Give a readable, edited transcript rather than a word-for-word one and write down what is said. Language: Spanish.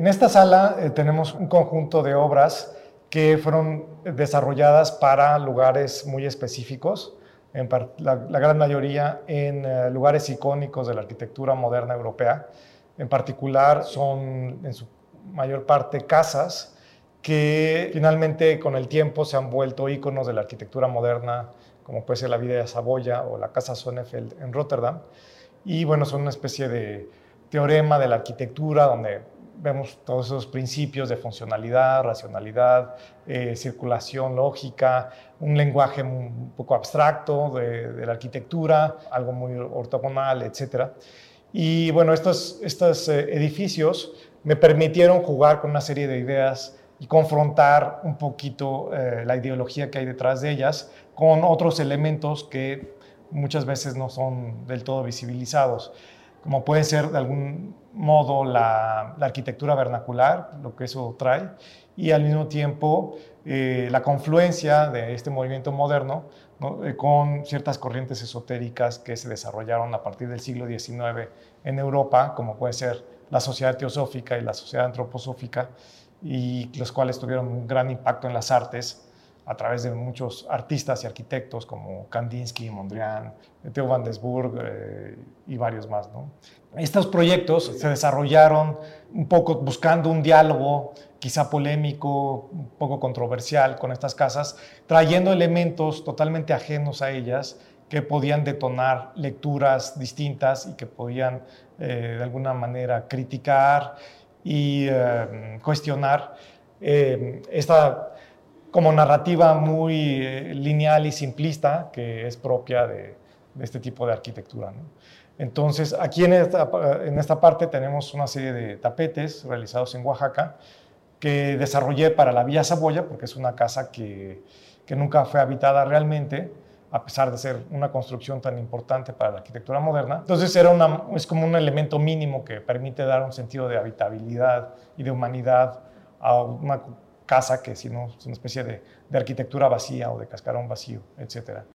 En esta sala tenemos un conjunto de obras que fueron desarrolladas para lugares muy específicos, la gran mayoría en lugares icónicos de la arquitectura moderna europea. En particular son en su mayor parte casas que finalmente con el tiempo se han vuelto íconos de la arquitectura moderna, como puede ser la Villa Savoia o la Casa Sonnefeld en Rotterdam. Y bueno, son una especie de teorema de la arquitectura donde vemos todos esos principios de funcionalidad, racionalidad, circulación lógica, un lenguaje un poco abstracto de la arquitectura, algo muy ortogonal, etc. Y bueno, estos edificios me permitieron jugar con una serie de ideas y confrontar un poquito la ideología que hay detrás de ellas con otros elementos que muchas veces no son del todo visibilizados, como puede ser de algún modo la arquitectura vernacular, lo que eso trae, y al mismo tiempo la confluencia de este movimiento moderno, ¿no? Con ciertas corrientes esotéricas que se desarrollaron a partir del siglo XIX en Europa, como puede ser la sociedad teosófica y la sociedad antroposófica, y los cuales tuvieron un gran impacto en las artes a través de muchos artistas y arquitectos como Kandinsky, Mondrian, Theo van Doesburg y varios más, ¿no? Estos proyectos se desarrollaron un poco buscando un diálogo quizá polémico, un poco controversial con estas casas, trayendo elementos totalmente ajenos a ellas que podían detonar lecturas distintas y que podían de alguna manera criticar y cuestionar esta como narrativa muy lineal y simplista que es propia de este tipo de arquitectura, ¿no? Entonces, aquí en esta parte tenemos una serie de tapetes realizados en Oaxaca que desarrollé para la Villa Savoia, porque es una casa que nunca fue habitada realmente, a pesar de ser una construcción tan importante para la arquitectura moderna. Entonces es como un elemento mínimo que permite dar un sentido de habitabilidad y de humanidad a una casa que si no es una especie de arquitectura vacía o de cascarón vacío, etc.